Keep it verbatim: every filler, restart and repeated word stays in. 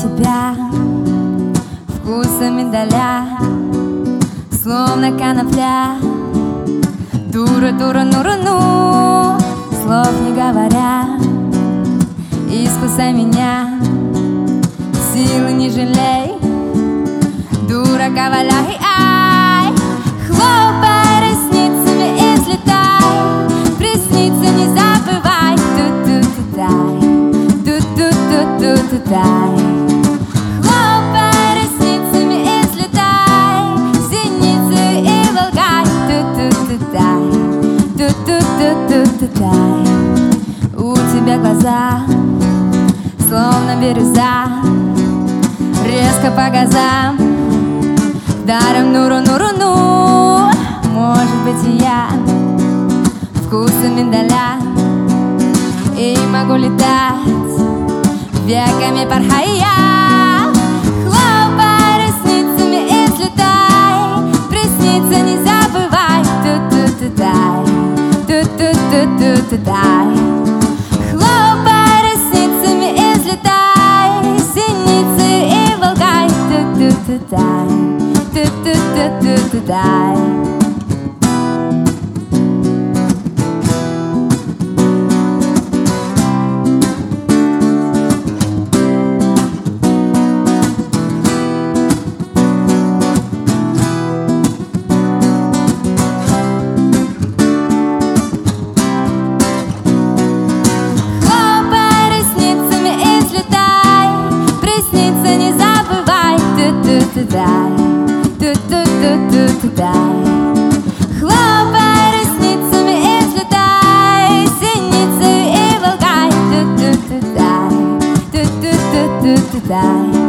тебя вкуса миндаля, словно конопля. Дура, дура, ну-ра-ну, слов не говоря, искусай меня, силы не жалей. Дурака валяй, ай, хлопай ресницами и взлетай, присниться не забывай. Ту-ту-ту-тай, ту-ту-ту-ту-тай. Хлопай ресницами и взлетай, синицы и волгай. Ту-ту-ту-тай, ту-ту-ту-ту-тай. У тебя глаза словно бирюза, резко по газам, даром нуру-нуру-ну. Может быть, и я вкусом миндаля, и могу летать веками, порхая. Хлопай ресницами и взлетай, присниться не забывай. Ту-ту-ту-тай, ту-ту-ту-ту-тай. Хлопай ресницами и взлетай, синицы и волгай. Ту-ту-ту-тай, ту-ту-ту-ту-тай. Ту-ту-ту-ту-тай. Хлопай ресницами и взлетай, синицы и волгай. Ту-ту-ту-тай, ту-ту-ту-ту-тай.